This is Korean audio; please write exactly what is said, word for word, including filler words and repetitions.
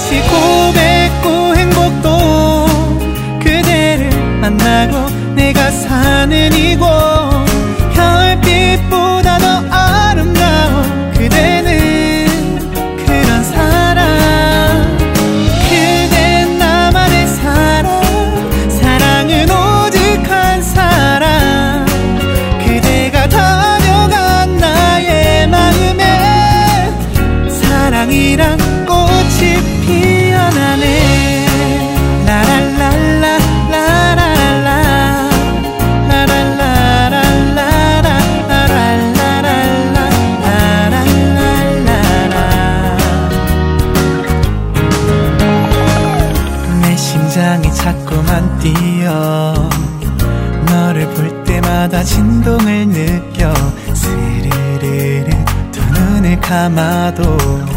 다시 고백고 행복도 그대를 만나고 내가 사는 이곳 별빛보다 더 아름다워 그대는 그런 사람 그댄 나만의 사랑 사랑은 오직 한 사람 그대가 다녀간 나의 마음에 사랑이란 꽃이 피어나네 라랄랄라 라랄라 내 심장이 자꾸만 뛰어 너를 볼 때마다 진동을 느껴 스르르르 두 눈을 감아도